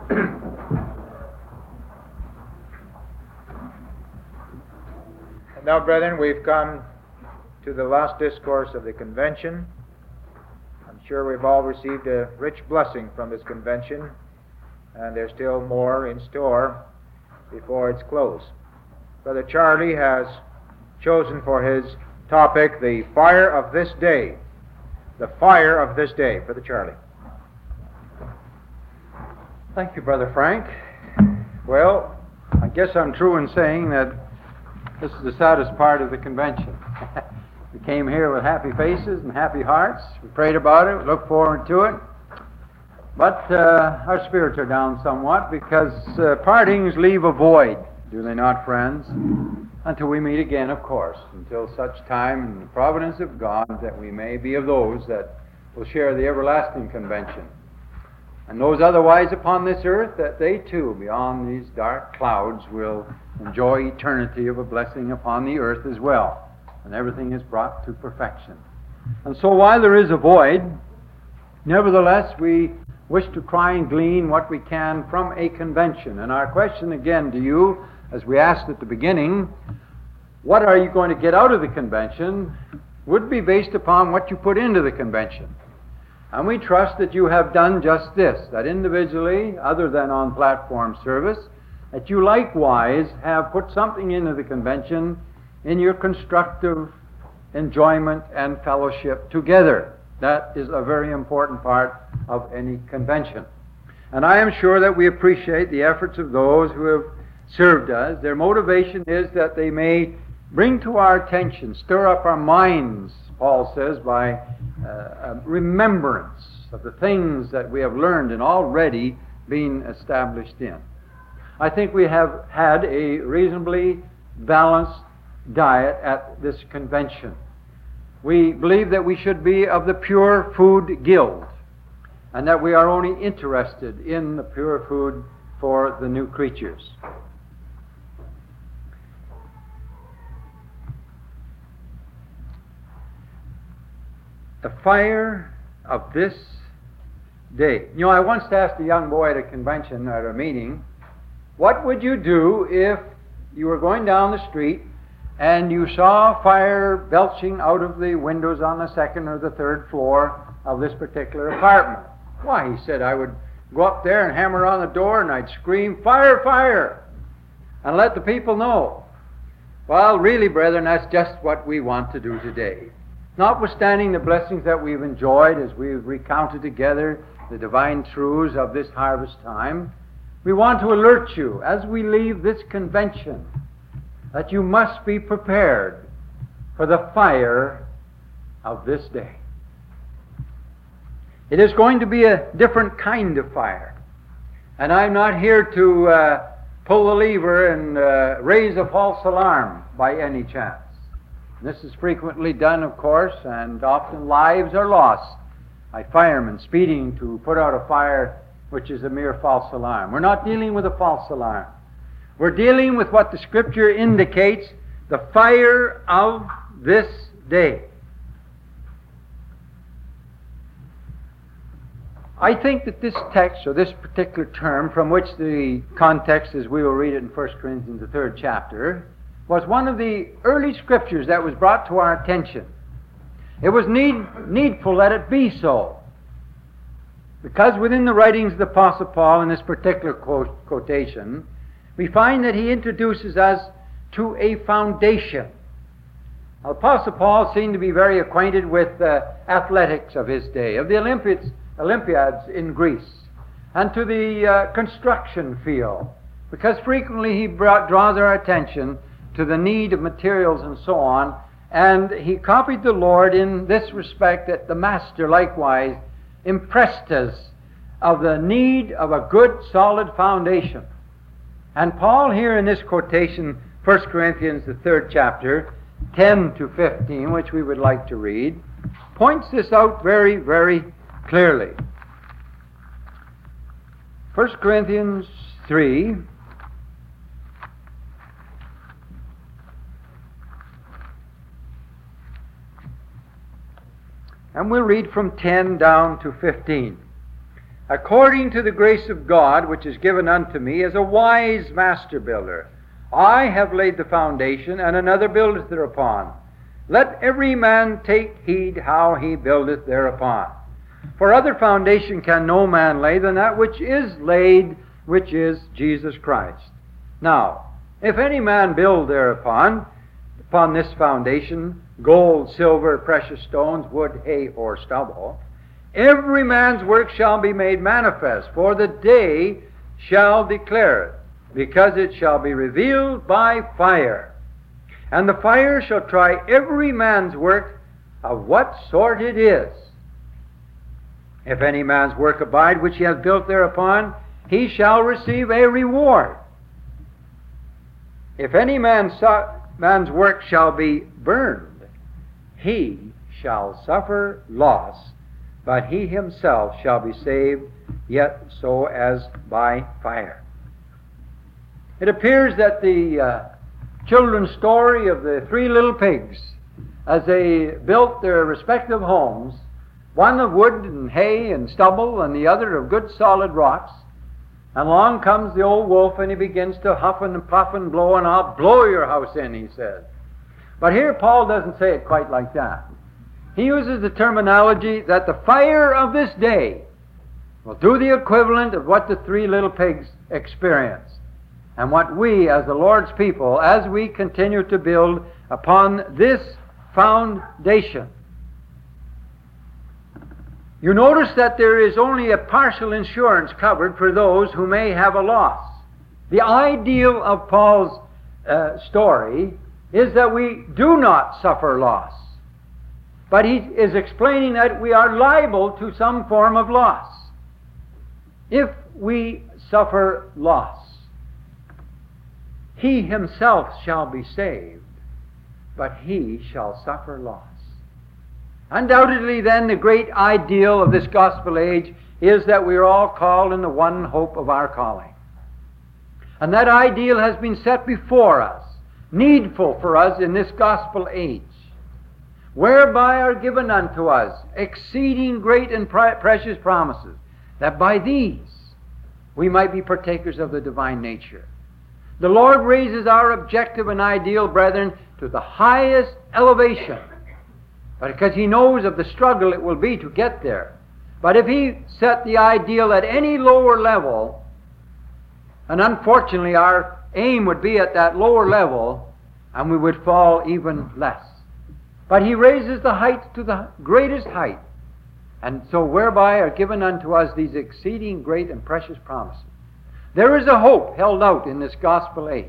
And now, brethren, we've come to the last discourse of the convention. I'm sure we've all received a rich blessing from this convention, and there's still more in store before its close. Brother Charlie has chosen for his topic the fire of this day. The fire of this day. Brother Charlie. Thank you, Brother Frank. Well, I guess I'm true in saying that this is the saddest part of the convention. We came here with happy faces and happy hearts. We prayed about it, we looked forward to it. But our spirits are down somewhat because partings leave a void, do they not, friends? Until we meet again, of course, until such time in the providence of God that we may be of those that will share the everlasting convention. And those otherwise upon this earth, that they too, beyond these dark clouds, will enjoy eternity of a blessing upon the earth as well, and everything is brought to perfection. And so while there is a void, nevertheless we wish to try and glean what we can from a convention. And our question again to you, as we asked at the beginning, what are you going to get out of the convention, would be based upon what you put into the convention. And we trust that you have done just this, that individually, other than on platform service, that you likewise have put something into the convention in your constructive enjoyment and fellowship together. That is a very important part of any convention. And I am sure that we appreciate the efforts of those who have served us. Their motivation is that they may bring to our attention, stir up our minds, Paul says, by remembrance of the things that we have learned and already been established in. I think we have had a reasonably balanced diet at this convention. We believe that we should be of the Pure Food Guild, and that we are only interested in the pure food for the new creatures. The fire of this day. You know, I once asked a young boy at a convention, at a meeting, what would you do if you were going down the street and you saw fire belching out of the windows on the second or the third floor of this particular apartment? Why, he said, I would go up there and hammer on the door and I'd scream, fire, fire, and let the people know. Well, really, brethren, that's just what we want to do today. Notwithstanding the blessings that we've enjoyed as we've recounted together the divine truths of this harvest time, we want to alert you as we leave this convention that you must be prepared for the fire of this day. It is going to be a different kind of fire. And I'm not here to pull the lever and raise a false alarm by any chance. This is frequently done, of course, and often lives are lost by firemen speeding to put out a fire which is a mere false alarm. We're not dealing with a false alarm. We're dealing with what the Scripture indicates, the fire of this day. I think that this text, or this particular term, from which the context, as we will read it in 1 Corinthians, the 3rd chapter, was one of the early Scriptures that was brought to our attention. It was needful that it be so, because within the writings of the Apostle Paul, in this particular quotation, we find that he introduces us to a foundation. Now, Apostle Paul seemed to be very acquainted with athletics of his day, of the Olympiads in Greece, and to the construction field, because frequently he draws our attention to the need of materials and so on, and he copied the Lord in this respect, that the Master likewise impressed us of the need of a good solid foundation. And Paul here in this quotation, 1 Corinthians, the 3rd chapter, 10 to 15, which we would like to read, points this out very, very clearly. 1 Corinthians 3, and we'll read from 10 down to 15. according to the grace of God which is given unto me as a wise master builder. I have laid the foundation, and another buildeth thereupon. Let every man take heed how he buildeth thereupon. For other foundation can no man lay than that which is laid, which is Jesus Christ. Now, if any man build thereupon, upon this foundation, gold, silver, precious stones, wood, hay, or stubble, every man's work shall be made manifest, for the day shall declare it, because it shall be revealed by fire. And the fire shall try every man's work of what sort it is. If any man's work abide which he hath built thereupon, he shall receive a reward. If any man's work shall be burned, he shall suffer loss, but he himself shall be saved, yet so as by fire. It appears that the children's story of the three little pigs, as they built their respective homes, one of wood and hay and stubble, and the other of good solid rocks, and along comes the old wolf, and he begins to huff and puff and blow, and I'll blow your house in, he says. But here Paul doesn't say it quite like that. He uses the terminology that the fire of this day will do the equivalent of what the three little pigs experienced, and what we, as the Lord's people, as we continue to build upon this foundation. You notice that there is only a partial insurance covered for those who may have a loss. The ideal of Paul's story is that we do not suffer loss. But he is explaining that we are liable to some form of loss. If we suffer loss, he himself shall be saved, but he shall suffer loss. Undoubtedly, then, the great ideal of this gospel age is that we are all called in the one hope of our calling. And that ideal has been set before us, needful for us in this gospel age, whereby are given unto us exceeding great and precious promises, that by these we might be partakers of the divine nature. The Lord raises our objective and ideal, brethren, to the highest elevation, but because he knows of the struggle it will be to get there. But if he set the ideal at any lower level, and unfortunately our aim would be at that lower level, and we would fall even less. But he raises the height to the greatest height, and so whereby are given unto us these exceeding great and precious promises. There is a hope held out in this gospel age,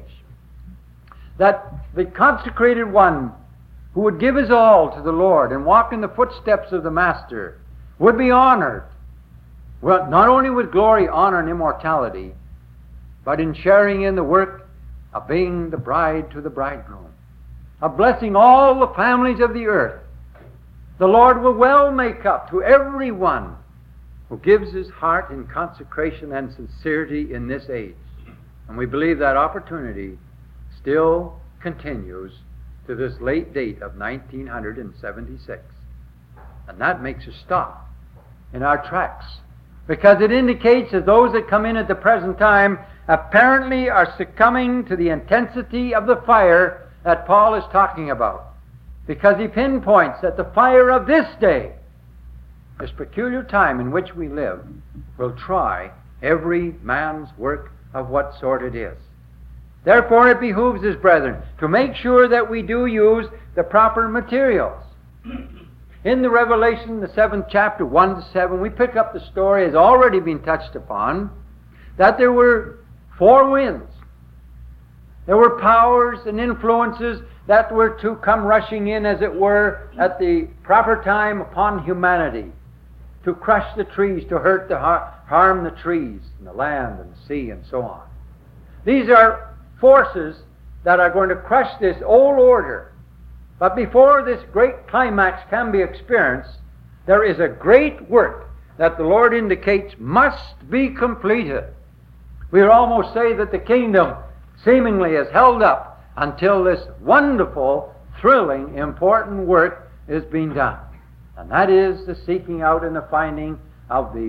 that the consecrated one who would give his all to the Lord and walk in the footsteps of the Master would be honored, well, not only with glory, honor, and immortality, but in sharing in the work of being the bride to the bridegroom, of blessing all the families of the earth. The Lord will well make up to every one who gives his heart in consecration and sincerity in this age. And we believe that opportunity still continues to this late date of 1976. And that makes us stop in our tracks, because it indicates that those that come in at the present time apparently are succumbing to the intensity of the fire that Paul is talking about, because he pinpoints that the fire of this day, this peculiar time in which we live, will try every man's work of what sort it is. Therefore it behooves us, brethren, to make sure that we do use the proper materials. In the Revelation, the 7th chapter, 1 to 7, we pick up the story, has already been touched upon, that there were four winds. There were powers and influences that were to come rushing in, as it were, at the proper time upon humanity, to crush the trees, to hurt, harm the trees, and the land, and the sea, and so on. These are forces that are going to crush this old order. But before this great climax can be experienced, there is a great work that the Lord indicates must be completed. We would almost say that the kingdom seemingly is held up until this wonderful, thrilling, important work is being done. And that is the seeking out and the finding of the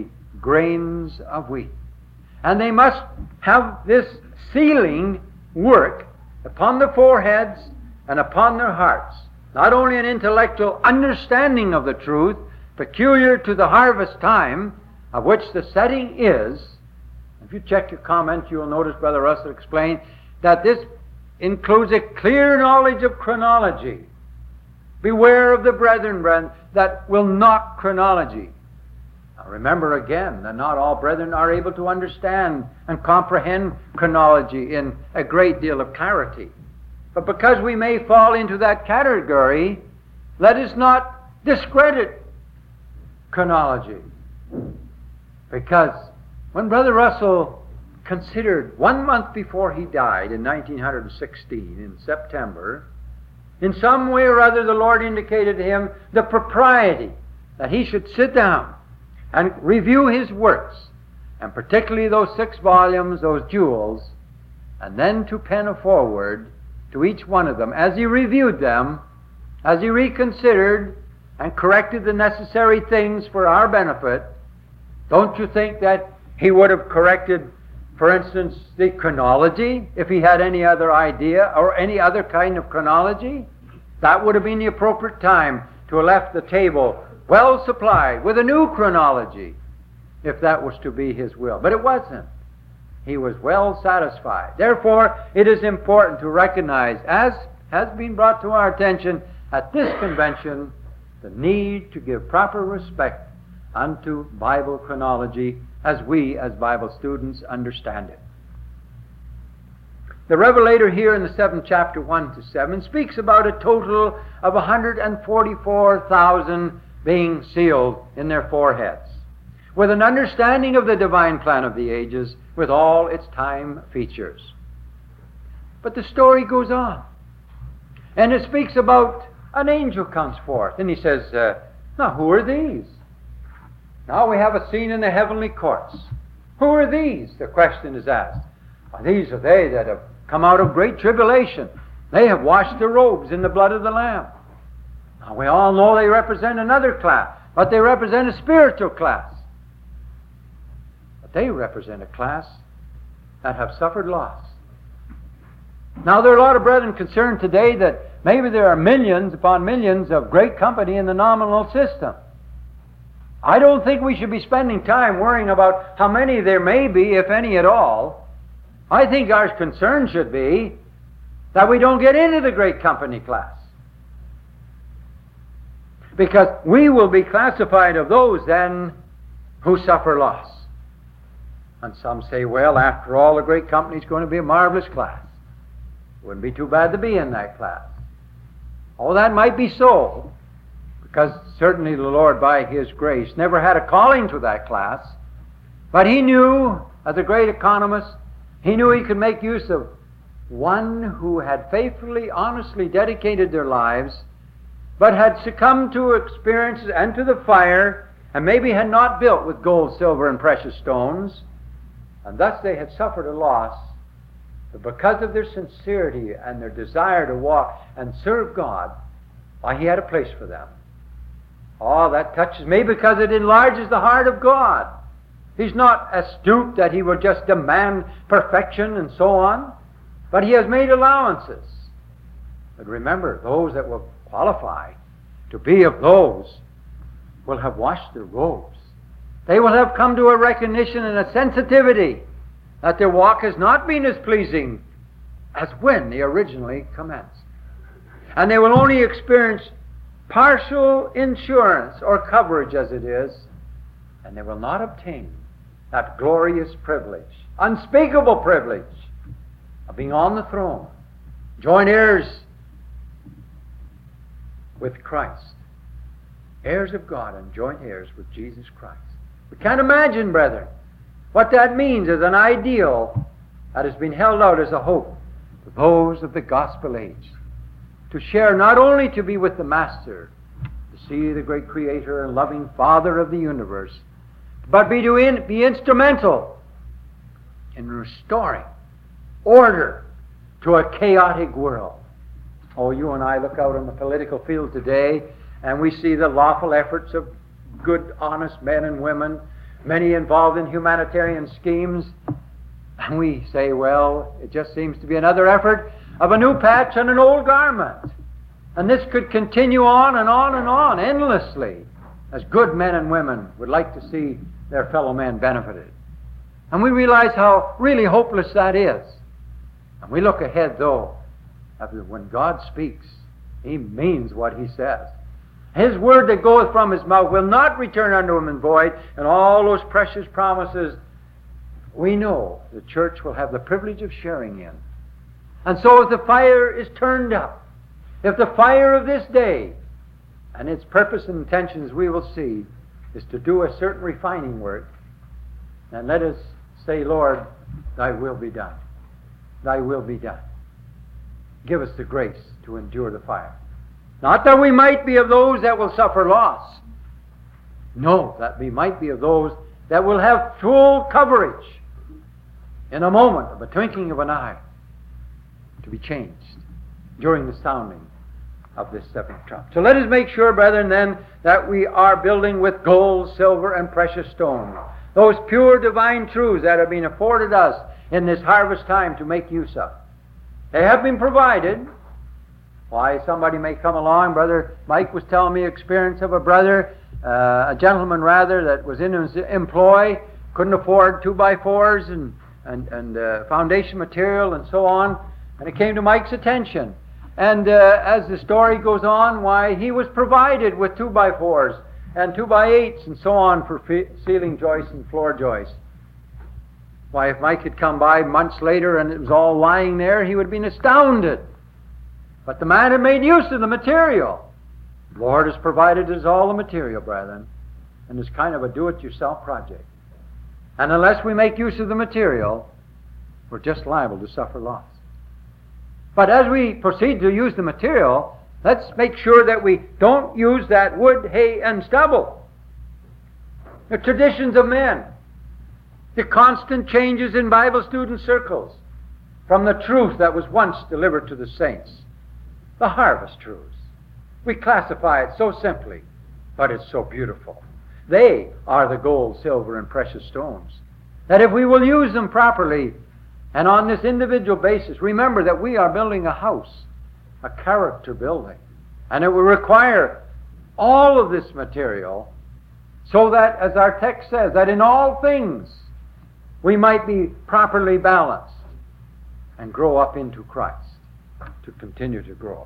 grains of wheat. And they must have this sealing work upon the foreheads and upon their hearts. Not only an intellectual understanding of the truth, peculiar to the harvest time, of which the setting is. If you check your comments, you will notice Brother Russell explained that this includes a clear knowledge of chronology. Beware of the brethren that will knock chronology. Now remember again that not all brethren are able to understand and comprehend chronology in a great deal of clarity. But because we may fall into that category, let us not discredit chronology. Because when Brother Russell considered 1 month before he died in 1916, in September, in some way or other the Lord indicated to him the propriety that he should sit down and review his works, and particularly those 6 volumes, those jewels, and then to pen a foreword to each one of them. As he reviewed them, as he reconsidered and corrected the necessary things for our benefit, don't you think that he would have corrected, for instance, the chronology, if he had any other idea, or any other kind of chronology? That would have been the appropriate time to have left the table well supplied with a new chronology, if that was to be his will. But it wasn't. He was well satisfied. Therefore, it is important to recognize, as has been brought to our attention at this convention, the need to give proper respect unto Bible chronology as we, as Bible students, understand it. The Revelator here in the 7th chapter, 1 to 7, speaks about a total of 144,000 being sealed in their foreheads, with an understanding of the divine plan of the ages, with all its time features. But the story goes on, and it speaks about an angel comes forth, and he says, now who are these? Now we have a scene in the heavenly courts. Who are these? The question is asked. Well, these are they that have come out of great tribulation. They have washed their robes in the blood of the Lamb. Now we all know they represent another class, but they represent a spiritual class. But they represent a class that have suffered loss. Now there are a lot of brethren concerned today that maybe there are millions upon millions of great company in the nominal system. I don't think we should be spending time worrying about how many there may be, if any at all. I think our concern should be that we don't get into the great company class. Because we will be classified of those then who suffer loss. And some say, well, after all, the great company is going to be a marvelous class. Wouldn't be too bad to be in that class. Oh, that might be so, because certainly the Lord, by His grace, never had a calling to that class. But He knew, as a great economist, He knew He could make use of one who had faithfully, honestly dedicated their lives, but had succumbed to experiences and to the fire, and maybe had not built with gold, silver, and precious stones, and thus they had suffered a loss. But because of their sincerity and their desire to walk and serve God, why, He had a place for them. Oh, that touches me because it enlarges the heart of God. He's not astute that He will just demand perfection and so on, but He has made allowances. But remember, those that will qualify to be of those will have washed their robes. They will have come to a recognition and a sensitivity that their walk has not been as pleasing as when they originally commenced. And they will only experience partial insurance or coverage as it is, and they will not obtain that glorious privilege, unspeakable privilege of being on the throne, joint heirs with Christ, heirs of God and joint heirs with Jesus Christ. We can't imagine, brethren, what that means as an ideal that has been held out as a hope to those of the gospel age. To share, not only to be with the Master, to see the great Creator and loving Father of the universe, but be instrumental in restoring order to a chaotic world. Oh, you and I look out on the political field today, and we see the lawful efforts of good, honest men and women many involved in humanitarian schemes. And we say, well, it just seems to be another effort of a new patch on an old garment. And this could continue on and on and on, endlessly, as good men and women would like to see their fellow men benefited. And we realize how really hopeless that is. And we look ahead, though, when God speaks, He means what He says. His word that goeth from His mouth will not return unto Him in void, and all those precious promises we know the church will have the privilege of sharing in. And so if the fire is turned up, if the fire of this day, and its purpose and intentions we will see, is to do a certain refining work, then let us say, Lord, Thy will be done. Thy will be done. Give us the grace to endure the fire. Not that we might be of those that will suffer loss. No, that we might be of those that will have full coverage in a moment of a twinkling of an eye to be changed during the sounding of this seventh trump. So let us make sure, brethren, then, that we are building with gold, silver, and precious stone. Those pure divine truths that have been afforded us in this harvest time to make use of. They have been provided. Why, somebody may come along. Brother Mike was telling me experience of a brother, a gentleman rather, that was in his employ, couldn't afford 2x4s and foundation material and so on. And it came to Mike's attention. And as the story goes on, why, he was provided with 2x4s and 2x8s and so on for ceiling joists and floor joists. Why, if Mike had come by months later and it was all lying there, he would have been astounded. But the man had made use of the material. The Lord has provided us all the material, brethren, and it's kind of a do-it-yourself project. And unless we make use of the material, we're just liable to suffer loss. But as we proceed to use the material, let's make sure that we don't use that wood, hay, and stubble. The traditions of men, the constant changes in Bible student circles from the truth that was once delivered to the saints, the harvest truths. We classify it so simply, but it's so beautiful. They are the gold, silver, and precious stones, that if we will use them properly and on this individual basis, remember that we are building a house, a character building, and it will require all of this material so that, as our text says, that in all things we might be properly balanced and grow up into Christ, to continue to grow.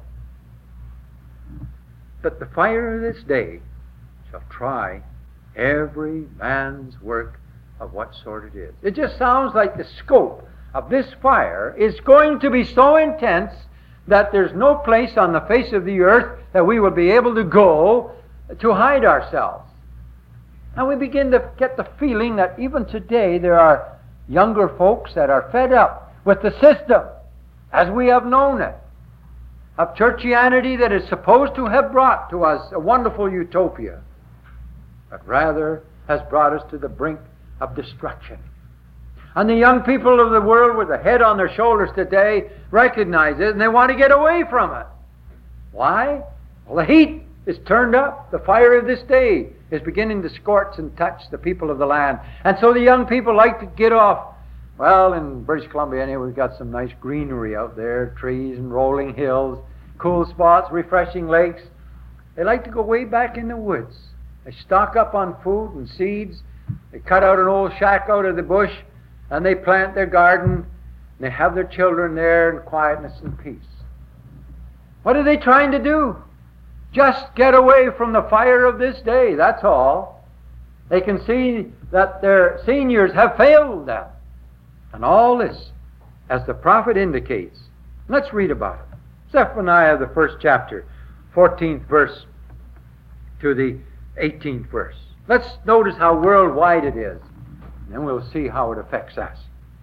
But the fire of this day shall try every man's work of what sort it is. It just sounds like the scope of this fire is going to be so intense that there's no place on the face of the earth that we will be able to go to hide ourselves. And we begin to get the feeling that even today there are younger folks that are fed up with the system as we have known it, of churchianity that is supposed to have brought to us a wonderful utopia, but rather has brought us to the brink of destruction. And the young people of the world with the head on their shoulders today recognize it, and they want to get away from it. Why? Well, the heat is turned up. The fire of this day is beginning to scorch and touch the people of the land. And so the young people like to get off. Well, in British Columbia, anyway, we've got some nice greenery out there, trees and rolling hills, cool spots, refreshing lakes. They like to go way back in the woods. They stock up on food and seeds. They cut out an old shack out of the bush, and they plant their garden, and they have their children there in quietness and peace. What are they trying to do? Just get away from the fire of this day, that's all. They can see that their seniors have failed them. And all this, as the prophet indicates. Let's read about it. Zephaniah, the first chapter, 14th verse to the 18th verse. Let's notice how worldwide it is, and then we'll see how it affects us.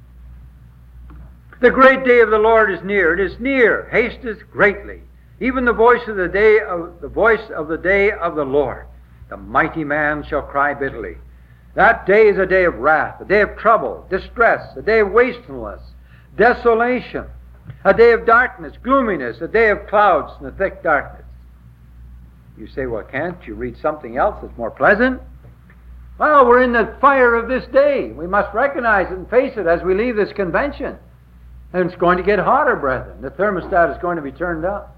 The great day of the Lord is near. It is near, hasteth greatly. Even the voice of the day of the Lord. The mighty man shall cry bitterly. That day is a day of wrath, a day of trouble, distress, a day of wastefulness, desolation, a day of darkness, gloominess, a day of clouds and a thick darkness. You say, well, can't you read something else that's more pleasant? Well, we're in the fire of this day. We must recognize it and face it as we leave this convention. And it's going to get hotter, brethren. The thermostat is going to be turned up.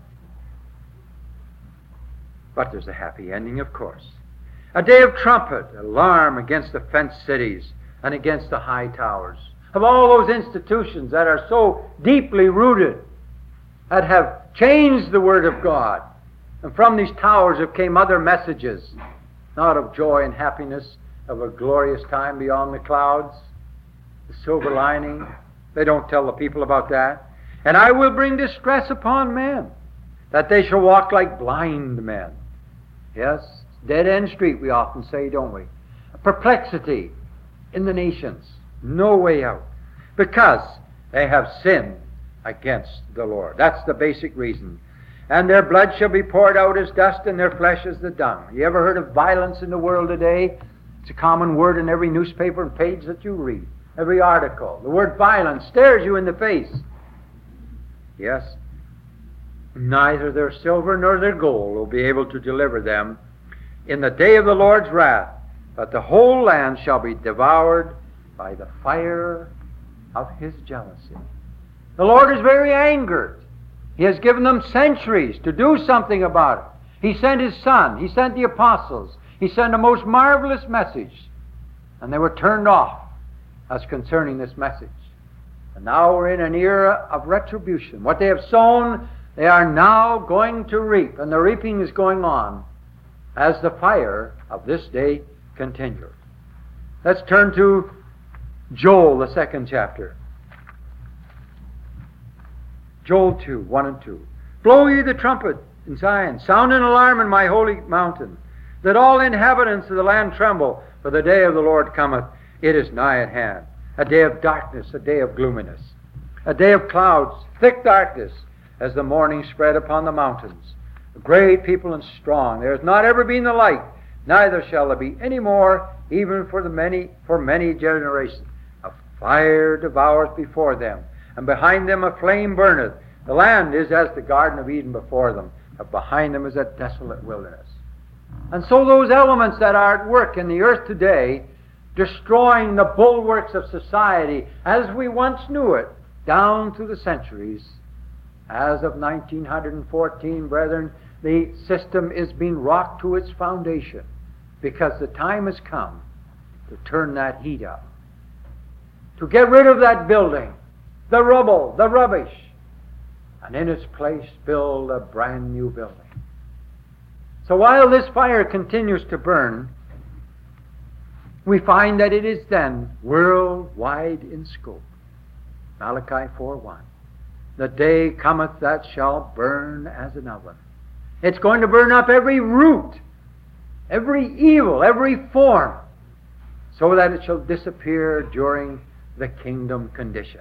But there's a happy ending, of course. A day of trumpet, alarm against the fenced cities and against the high towers. Of all those institutions that are so deeply rooted, that have changed the Word of God. And from these towers have came other messages, not of joy and happiness, of a glorious time beyond the clouds, the silver lining. They don't tell the people about that. And I will bring distress upon men, that they shall walk like blind men. Yes, dead-end street, we often say, don't we? Perplexity in the nations, no way out, because they have sinned against the Lord. That's the basic reason. And their blood shall be poured out as dust, and their flesh as the dung. You ever heard of violence in the world today? It's a common word in every newspaper and page that you read, every article. The word violence stares you in the face. Yes, neither their silver nor their gold will be able to deliver them in the day of the Lord's wrath, but the whole land shall be devoured by the fire of His jealousy. The Lord is very angered. He has given them centuries to do something about it. He sent His Son. He sent the apostles. He sent a most marvelous message. And they were turned off as concerning this message. And now we're in an era of retribution. What they have sown, they are now going to reap. And the reaping is going on as the fire of this day continues. Let's turn to Joel, the 2nd chapter. Joel 2, 1 and 2. Blow ye the trumpet in Zion, sound an alarm in my holy mountain. Let all inhabitants of the land tremble, for the day of the Lord cometh. It is nigh at hand. A day of darkness, a day of gloominess. A day of clouds, thick darkness, as the morning spread upon the mountains. A great people and strong. There has not ever been the like, neither shall there be any more, even for many generations. A fire devoureth before them, and behind them a flame burneth. The land is as the Garden of Eden before them, but behind them is a desolate wilderness. And so those elements that are at work in the earth today, destroying the bulwarks of society as we once knew it, down through the centuries, as of 1914, brethren, the system is being rocked to its foundation, because the time has come to turn that heat up, to get rid of that building, the rubble, the rubbish, and in its place build a brand new building. So while this fire continues to burn, we find that it is then worldwide in scope. Malachi 4:1. The day cometh that shall burn as an oven. It's going to burn up every root, every evil, every form, so that it shall disappear during the kingdom condition.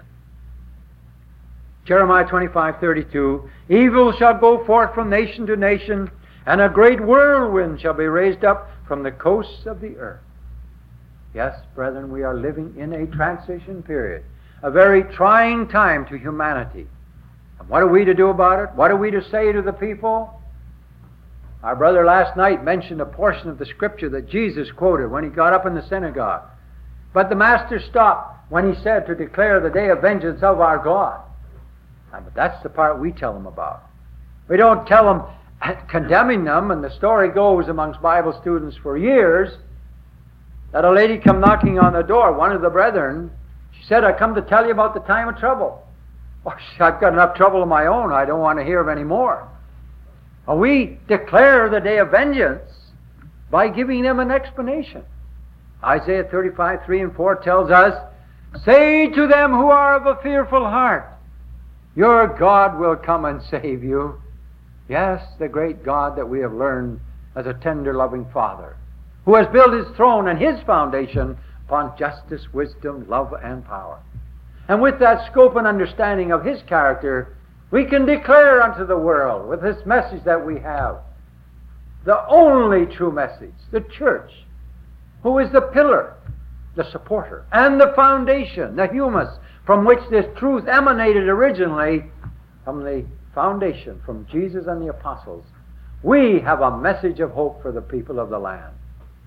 Jeremiah 25:32. Evil shall go forth from nation to nation, and a great whirlwind shall be raised up from the coasts of the earth. Yes, brethren, we are living in a transition period, a very trying time to humanity. And what are we to do about it? What are we to say to the people? Our brother last night mentioned a portion of the scripture that Jesus quoted when he got up in the synagogue. But the Master stopped when he said to declare the day of vengeance of our God. But that's the part we tell them about. We don't tell them condemning them, and the story goes amongst Bible students for years that a lady come knocking on the door, one of the brethren. She said, I come to tell you about the time of trouble. Oh, I've got enough trouble of my own. I don't want to hear of any more. Well, we declare the day of vengeance by giving them an explanation. Isaiah 35:3 and 4 tells us, say to them who are of a fearful heart, your God will come and save you. Yes, the great God that we have learned as a tender, loving Father, who has built His throne and His foundation upon justice, wisdom, love, and power. And with that scope and understanding of His character, we can declare unto the world, with this message that we have, the only true message, the church, who is the pillar, the supporter, and the foundation, the humus, from which this truth emanated originally, from the foundation, from Jesus and the apostles. We have a message of hope for the people of the land.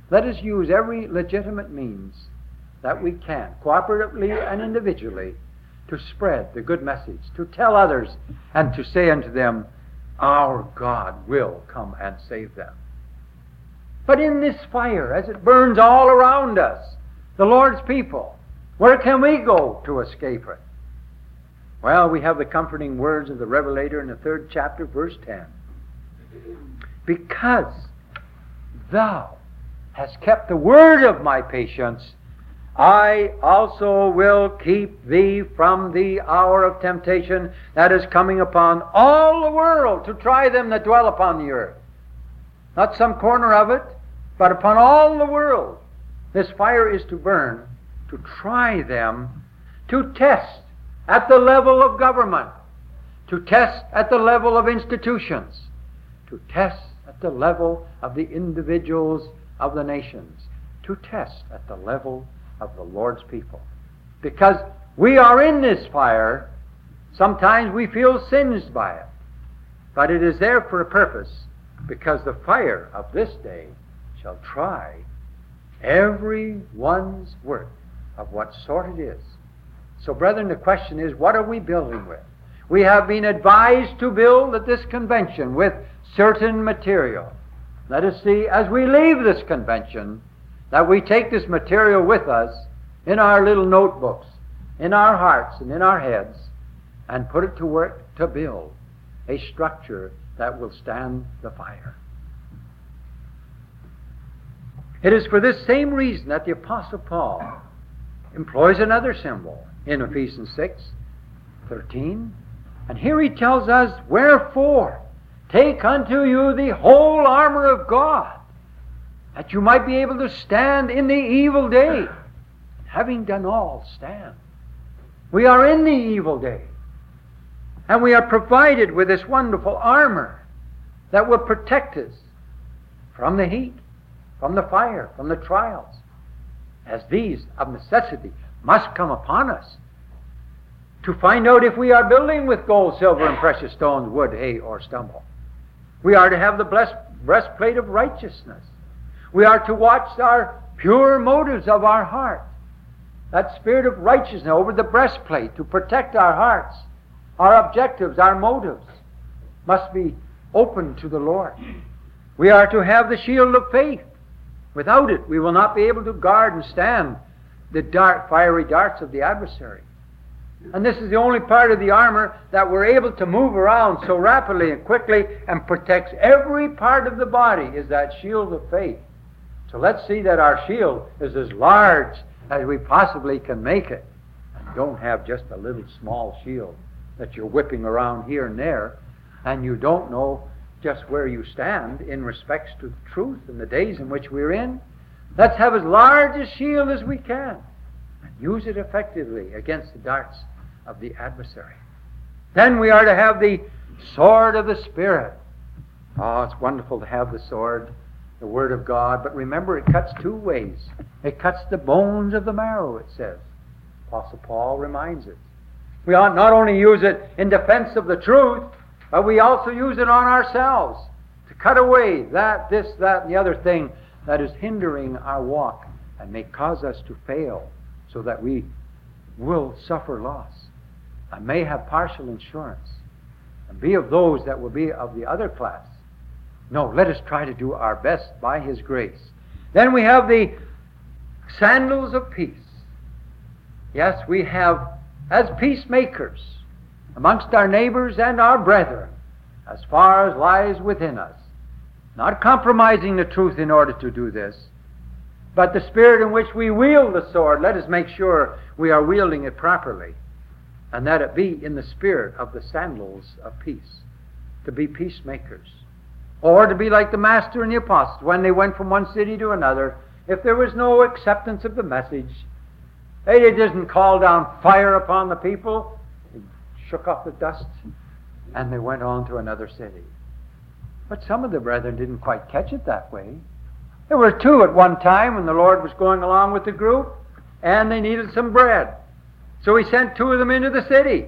Let us use every legitimate means that we can, cooperatively and individually, to spread the good message, to tell others, and to say unto them, our God will come and save them. But in this fire, as it burns all around us, the Lord's people, where can we go to escape it? Well, we have the comforting words of the Revelator in the 3rd chapter, verse 10. Because thou hast kept the word of my patience, I also will keep thee from the hour of temptation that is coming upon all the world to try them that dwell upon the earth. Not some corner of it, but upon all the world. This fire is to burn, to try them, to test at the level of government, to test at the level of institutions, to test at the level of the individuals of the nations, to test at the level of the Lord's people. Because we are in this fire, sometimes we feel singed by it, but it is there for a purpose, because the fire of this day shall try every one's work of what sort it is. So, brethren, the question is, what are we building with? We have been advised to build at this convention with certain material. Let us see, as we leave this convention, that we take this material with us in our little notebooks, in our hearts and in our heads, and put it to work to build a structure that will stand the fire. It is for this same reason that the Apostle Paul employs another symbol in Ephesians 6:13. And here he tells us, wherefore, take unto you the whole armor of God, that you might be able to stand in the evil day. Having done all, stand. We are in the evil day. And we are provided with this wonderful armor that will protect us from the heat, from the fire, from the trials, as these of necessity must come upon us, to find out if we are building with gold, silver, and precious stones, wood, hay, or stubble. We are to have the breastplate of righteousness. We are to watch our pure motives of our heart. That spirit of righteousness over the breastplate to protect our hearts. Our objectives, our motives must be open to the Lord. We are to have the shield of faith. Without it, we will not be able to guard and stand the dark, fiery darts of the adversary. And this is the only part of the armor that we're able to move around so rapidly and quickly and protects every part of the body, is that shield of faith. So let's see that our shield is as large as we possibly can make it. And don't have just a little small shield that you're whipping around here and there, and you don't know just where you stand in respects to truth in the days in which we're in. Let's have as large a shield as we can and use it effectively against the darts of the adversary. Then we are to have the sword of the Spirit. Oh, it's wonderful to have the sword, the Word of God, but remember, it cuts two ways. It cuts the bones of the marrow, it says. Apostle Paul reminds us. We ought not only use it in defense of the truth, but we also use it on ourselves to cut away that, this, that, and the other thing that is hindering our walk and may cause us to fail, so that we will suffer loss and may have partial insurance and be of those that will be of the other class. No, let us try to do our best by His grace. Then we have the sandals of peace. Yes, we have, as peacemakers amongst our neighbors and our brethren, as far as lies within us, not compromising the truth in order to do this, but the spirit in which we wield the sword, let us make sure we are wielding it properly, and that it be in the spirit of the sandals of peace, to be peacemakers. Or to be like the Master and the Apostles, when they went from one city to another, if there was no acceptance of the message, they didn't call down fire upon the people. They shook off the dust, and they went on to another city. But some of the brethren didn't quite catch it that way. There were two at one time when the Lord was going along with the group, and they needed some bread. So He sent two of them into the city.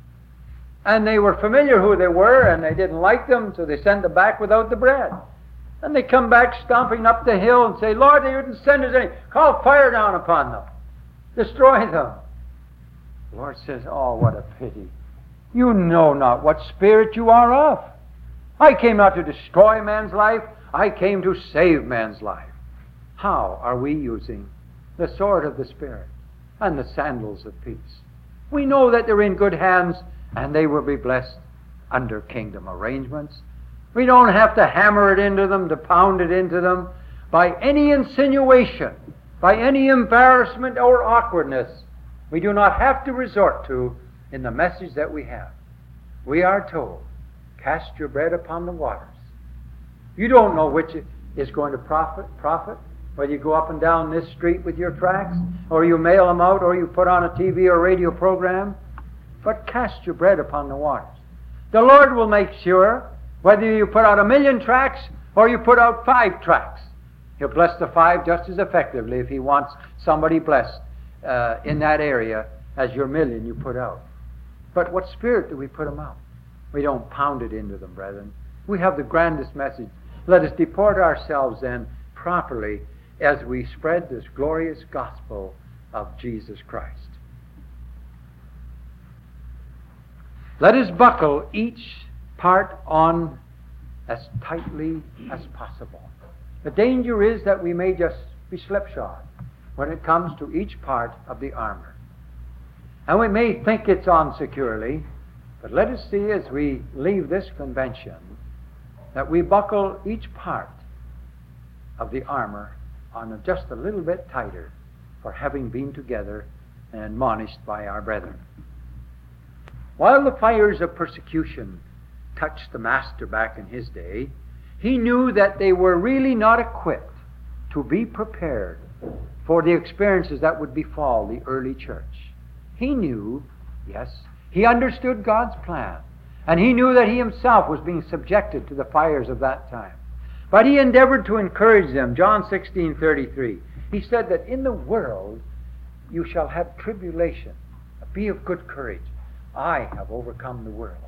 And they were familiar who they were, and they didn't like them, so they sent them back without the bread. And they come back stomping up the hill and say, Lord, they didn't send us any. Call fire down upon them. Destroy them. The Lord says, oh, what a pity. You know not what spirit you are of. I came not to destroy man's life. I came to save man's life. How are we using the sword of the Spirit and the sandals of peace? We know that they're in good hands and they will be blessed under kingdom arrangements. We don't have to hammer it into them, to pound it into them by any insinuation, by any embarrassment or awkwardness. We do not have to resort to in the message that we have. We are told, cast your bread upon the waters. You don't know which is going to profit, whether you go up and down this street with your tracts, or you mail them out, or you put on a TV or radio program. But cast your bread upon the waters. The Lord will make sure whether you put out 1,000,000 tracts or you put out 5 tracts. He'll bless the 5 just as effectively if He wants somebody blessed in that area as your 1,000,000 you put out. But what spirit do we put them out? We don't pound it into them, brethren. We have the grandest message. Let us deport ourselves then properly as we spread this glorious gospel of Jesus Christ. Let us buckle each part on as tightly as possible. The danger is that we may just be slipshod when it comes to each part of the armor. And we may think it's on securely, but let us see as we leave this convention that we buckle each part of the armor on just a little bit tighter for having been together and admonished by our brethren. While the fires of persecution touched the Master back in his day, he knew that they were really not equipped to be prepared for the experiences that would befall the early church. He knew, yes, he understood God's plan, and he knew that he himself was being subjected to the fires of that time. But he endeavored to encourage them. John 16:33. He said that in the world you shall have tribulation. Be of good courage. I have overcome the world.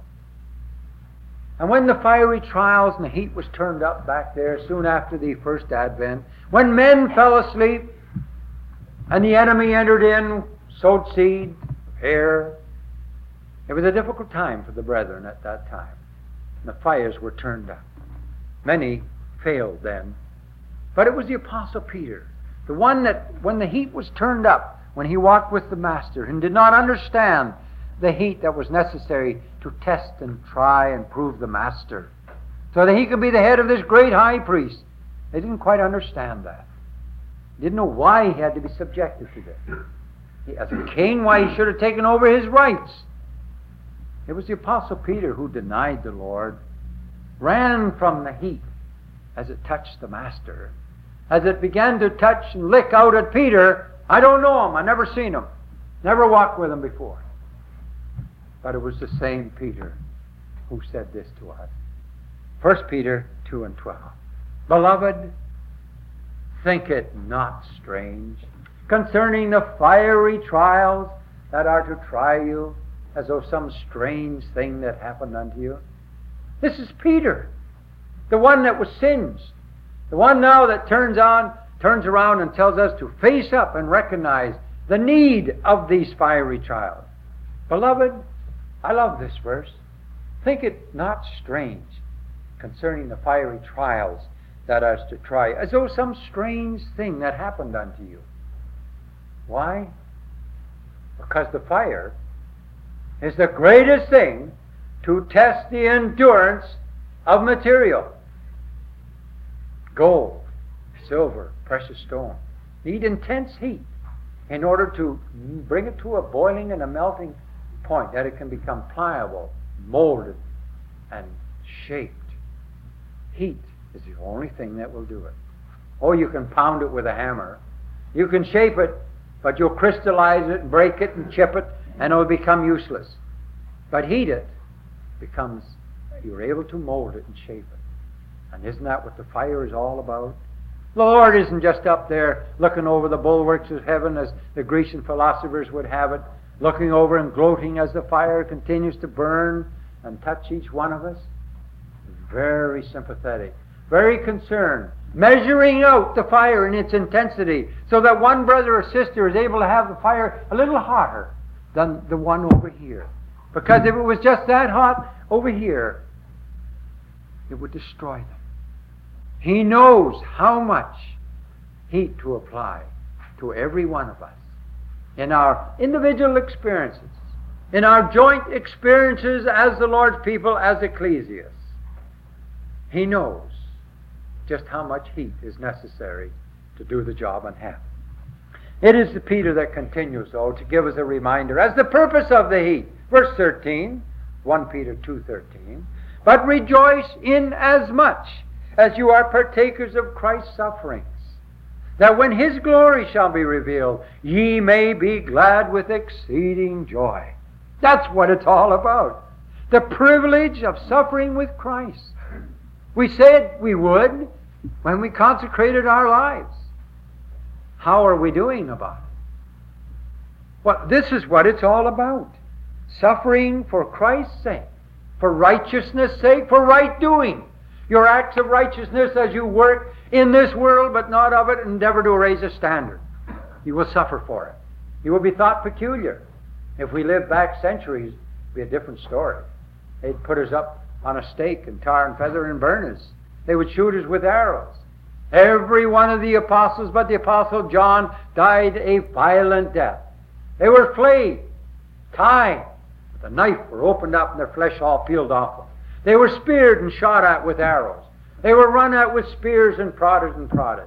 And when the fiery trials and the heat was turned up back there soon after the first advent, when men fell asleep and the enemy entered in, sowed seed, hair, it was a difficult time for the brethren at that time. The fires were turned up. Many failed then. But it was the Apostle Peter, the one that when the heat was turned up, when he walked with the Master and did not understand the heat that was necessary to test and try and prove the Master, so that he could be the head of this great high priest. They didn't quite understand that. Didn't know why he had to be subjected to this. As a king, why he should have taken over his rights. It was the Apostle Peter who denied the Lord, ran from the heat as it touched the Master. As it began to touch and lick out at Peter, I don't know him, I've never seen him, never walked with him before. But it was the same Peter who said this to us. 1 Peter 2:12. Beloved, think it not strange concerning the fiery trials that are to try you, as though some strange thing that happened unto you. This is Peter, the one that was singed, the one now that turns around and tells us to face up and recognize the need of these fiery trials. Beloved, I love this verse. Think it not strange concerning the fiery trials that are to try, as though some strange thing that happened unto you. Why? Because the fire is the greatest thing to test the endurance of material. Gold, silver, precious stone need intense heat in order to bring it to a boiling and a melting point, that it can become pliable, molded, and shaped. Heat is the only thing that will do it. Oh, you can pound it with a hammer. You can shape it, but you'll crystallize it and break it and chip it, and it will become useless. But heat it, you're able to mold it and shape it. And isn't that what the fire is all about? The Lord isn't just up there looking over the bulwarks of heaven as the Grecian philosophers would have it, looking over and gloating as the fire continues to burn and touch each one of us. Very sympathetic, very concerned, measuring out the fire in its intensity so that one brother or sister is able to have the fire a little hotter than the one over here. Because if it was just that hot over here, it would destroy them. He knows how much heat to apply to every one of us in our individual experiences, in our joint experiences as the Lord's people, as ecclesias. He knows just how much heat is necessary to do the job in hand. It is Peter that continues, though, to give us a reminder as the purpose of the heat. Verse 13, 1 Peter 2:13, but rejoice inasmuch as you are partakers of Christ's sufferings, that when His glory shall be revealed, ye may be glad with exceeding joy. That's what it's all about. The privilege of suffering with Christ. We said we would when we consecrated our lives. How are we doing about it? Well, this is what it's all about. Suffering for Christ's sake, for righteousness' sake, for right doing. Your acts of righteousness as you work in this world, but not of it, endeavor to raise a standard. You will suffer for it. You will be thought peculiar. If we lived back centuries, it would be a different story. They'd put us up on a stake and tar and feather and burn us. They would shoot us with arrows. Every one of the apostles but the apostle John died a violent death. They were flayed, tied, with a knife were opened up and their flesh all peeled off them. They were speared and shot at with arrows. They were run at with spears and prodded and prodded.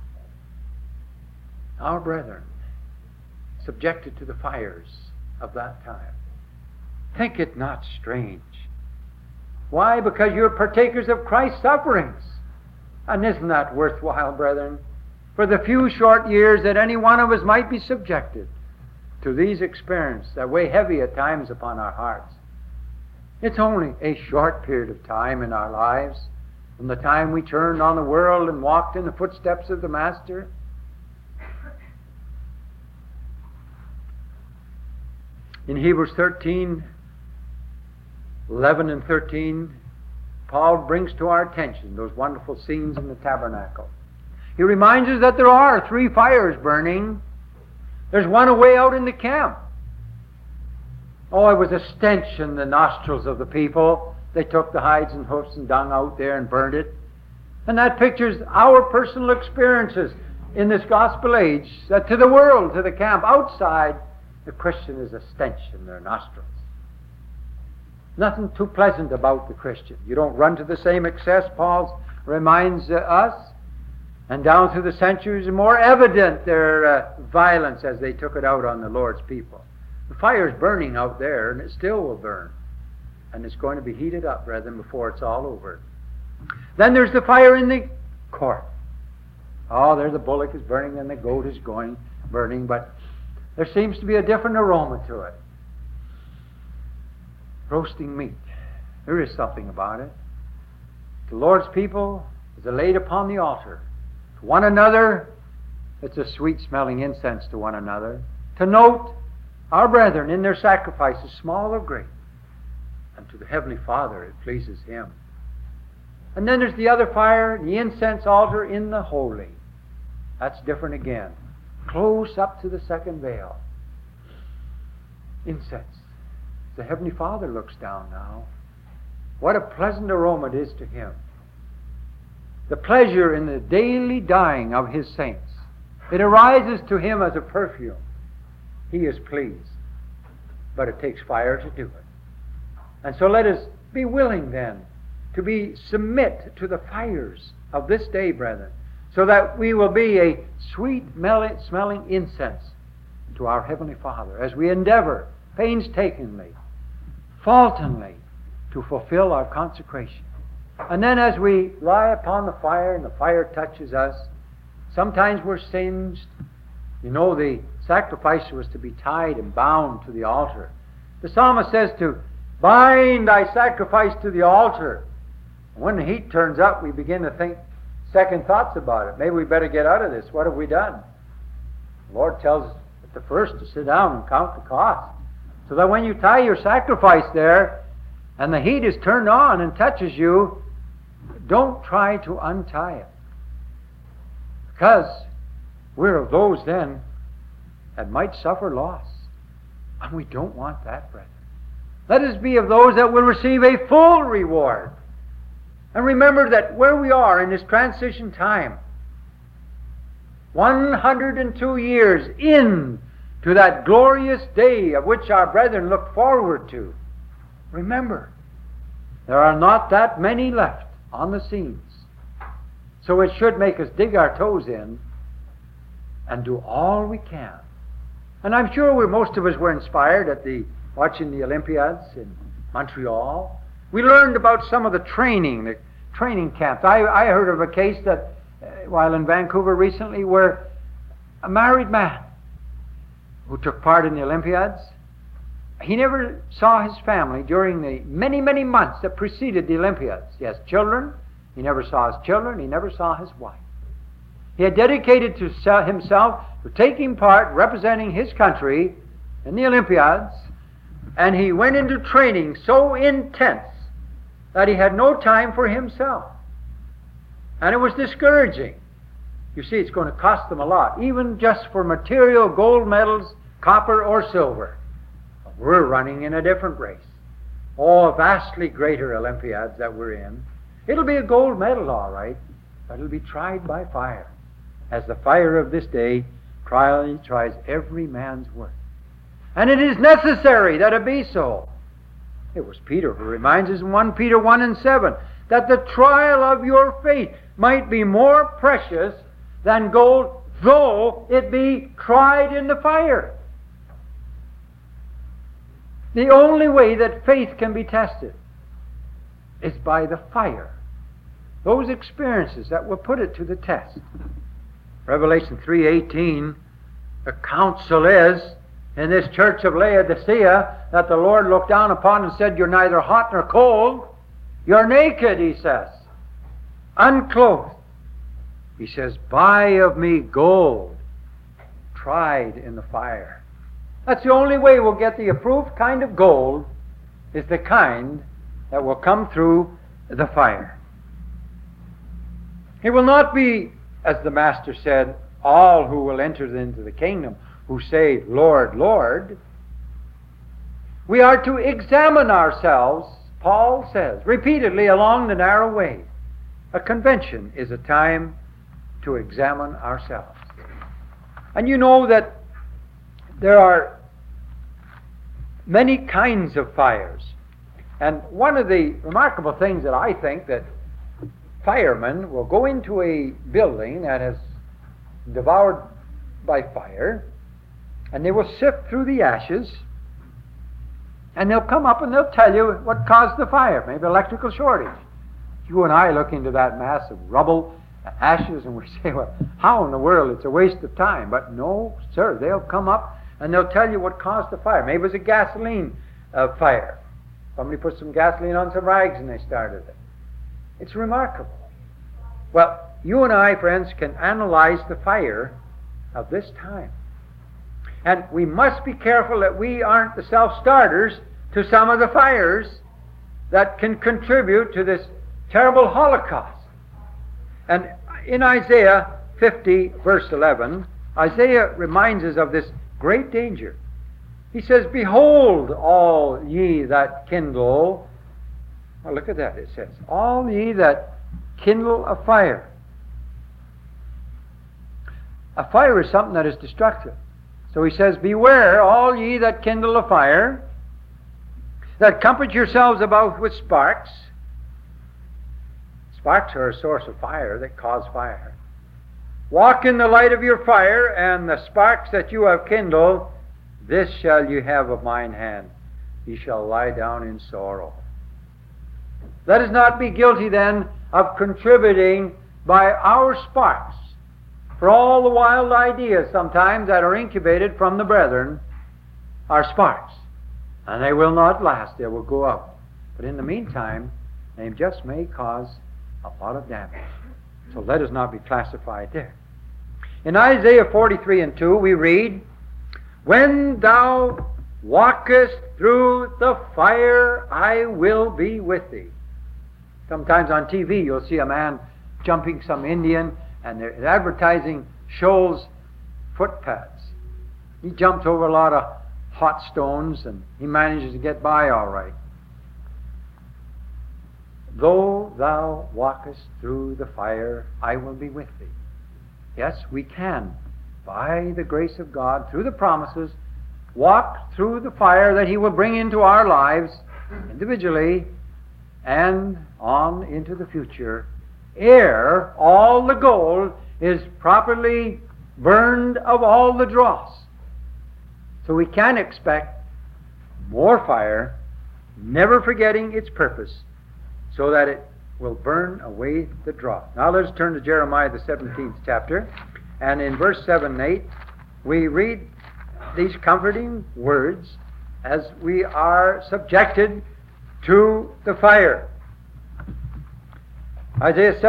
Our brethren, subjected to the fires of that time, think it not strange. Why? Because you're partakers of Christ's sufferings. And isn't that worthwhile, brethren? For the few short years that any one of us might be subjected to these experiences that weigh heavy at times upon our hearts. It's only a short period of time in our lives, from the time we turned on the world and walked in the footsteps of the Master. In Hebrews 13, 11 and 13, Paul brings to our attention those wonderful scenes in the tabernacle. He reminds us that there are 3 fires burning. There's one away out in the camp. Oh, it was a stench in the nostrils of the people. They took the hides and hoofs and dung out there and burned it. And that pictures our personal experiences in this gospel age, that to the world, to the camp, outside, the Christian is a stench in their nostrils. Nothing too pleasant about the Christian. You don't run to the same excess, Paul reminds us. And down through the centuries, more evident their violence as they took it out on the Lord's people. The fire's burning out there, and it still will burn. And it's going to be heated up, brethren, before it's all over. Then there's the fire in the court. Oh, there the bullock is burning and the goat is burning, but there seems to be a different aroma to it. Roasting meat. There is something about it. The Lord's people, as they're laid upon the altar, to one another, it's a sweet-smelling incense to one another. To note our brethren in their sacrifices, small or great, and to the Heavenly Father it pleases Him. And then there's the other fire, the incense altar in the holy. That's different again. Close up to the second veil. Incense. The Heavenly Father looks down now. What a pleasant aroma it is to Him. The pleasure in the daily dying of His saints. It arises to Him as a perfume. He is pleased. But it takes fire to do it. And so let us be willing then to submit to the fires of this day, brethren, so that we will be a sweet-smelling incense to our Heavenly Father as we endeavor painstakingly, faultingly, to fulfill our consecration. And then as we lie upon the fire and the fire touches us, sometimes we're singed. You know, the sacrifice was to be tied and bound to the altar. The psalmist says to bind thy sacrifice to the altar. And when the heat turns up, we begin to think second thoughts about it. Maybe we better get out of this. What have we done? The Lord tells us at the first to sit down and count the cost. So that when you tie your sacrifice there, and the heat is turned on and touches you, don't try to untie it. Because we're of those then that might suffer loss. And we don't want that, brethren. Let us be of those that will receive a full reward. And remember that where we are in this transition time, 102 years in to that glorious day of which our brethren look forward to, remember, there are not that many left on the scenes. So it should make us dig our toes in and do all we can. And I'm sure most of us were inspired at watching the Olympiads in Montreal. We learned about some of the training camps. I heard of a case that while in Vancouver recently where a married man who took part in the Olympiads, he never saw his family during the many, many months that preceded the Olympiads. He has children. He never saw his children. He never saw his wife. He had dedicated himself to taking part, representing his country in the Olympiads, and he went into training so intense that he had no time for himself. And it was discouraging. You see, it's going to cost them a lot, even just for material gold medals, copper or silver. We're running in a different race. Oh, vastly greater Olympiads that we're in. It'll be a gold medal, all right, but it'll be tried by fire, as the fire of this day tries every man's work. And it is necessary that it be so. It was Peter who reminds us in 1 Peter 1:7 that the trial of your faith might be more precious than gold, though it be tried in the fire. The only way that faith can be tested is by the fire. Those experiences that will put it to the test. Revelation 3:18, the counsel is in this church of Laodicea that the Lord looked down upon and said, you're neither hot nor cold. You're naked, he says, unclothed. He says, buy of me gold, tried in the fire. That's the only way we'll get the approved kind of gold, is the kind that will come through the fire. It will not be, as the Master said, all who will enter into the kingdom who say, Lord, Lord. We are to examine ourselves, Paul says, repeatedly along the narrow way. A convention is a time to examine ourselves. And you know that there are many kinds of fires. And one of the remarkable things that I think that firemen will go into a building that has devoured by fire, and they will sift through the ashes, and they'll come up and they'll tell you what caused the fire, maybe electrical shortage. You and I look into that mass of rubble, ashes, and we say, well, how in the world? It's a waste of time. But no, sir, they'll come up and they'll tell you what caused the fire. Maybe it was a gasoline fire. Somebody put some gasoline on some rags and they started it. It's remarkable. Well, you and I, friends, can analyze the fire of this time. And we must be careful that we aren't the self-starters to some of the fires that can contribute to this terrible Holocaust. And in Isaiah 50, verse 11, Isaiah reminds us of this great danger. He says, behold, all ye that kindle. Well, look at that, it says, all ye that kindle a fire. A fire is something that is destructive. So he says, beware, all ye that kindle a fire, that comfort yourselves about with sparks. Sparks are a source of fire that cause fire. Walk in the light of your fire, and the sparks that you have kindled, this shall you have of mine hand. Ye shall lie down in sorrow. Let us not be guilty then of contributing by our sparks. For all the wild ideas sometimes that are incubated from the brethren are sparks. And they will not last, they will go out. But in the meantime, they just may cause a lot of damage. So let us not be classified there. In Isaiah 43:2 we read, when thou walkest through the fire, I will be with thee. Sometimes on TV you'll see a man jumping some Indian, and they're advertising Shoals footpads. He jumps over a lot of hot stones, and he manages to get by all right. Though thou walkest through the fire, I will be with thee. Yes, we can, by the grace of God, through the promises, walk through the fire that He will bring into our lives individually and on into the future, ere all the gold is properly burned of all the dross. So we can expect more fire, never forgetting its purpose, so that it will burn away the dross. Now let's turn to Jeremiah the 17th chapter, and in verse 7 and 8 we read these comforting words as we are subjected to the fire. Jeremiah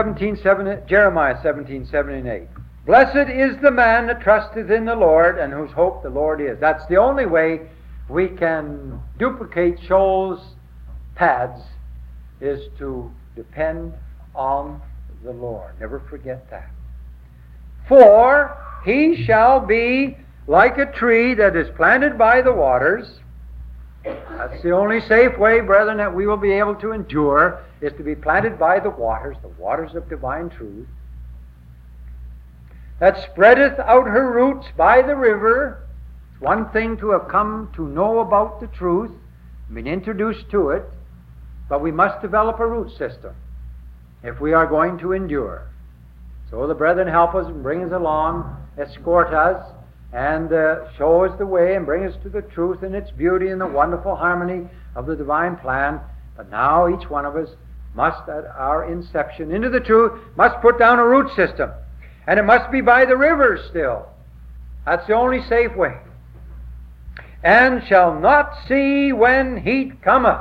17:7 and 8. Blessed is the man that trusteth in the Lord, and whose hope the Lord is. That's the only way we can duplicate Shoals pads, is to depend on the Lord. Never forget that. For he shall be like a tree that is planted by the waters. That's the only safe way, brethren, that we will be able to endure, is to be planted by the waters of divine truth, that spreadeth out her roots by the river. It's one thing to have come to know about the truth, been introduced to it, but we must develop a root system if we are going to endure. So the brethren help us and bring us along, escort us, and show us the way and bring us to the truth and its beauty and the wonderful harmony of the divine plan. But now each one of us must, at our inception into the truth, must put down a root system. And it must be by the rivers still. That's the only safe way. And shall not see when heat cometh.